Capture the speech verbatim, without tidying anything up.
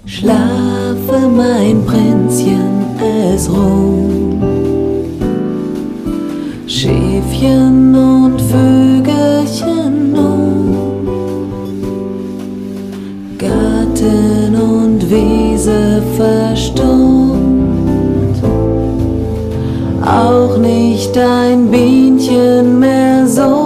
Schlafe, mein Prinzchen, es ruht. Schäfchen und Vögelchen nun, Garten und Wiese verstummt, auch nicht ein Bienchen mehr so.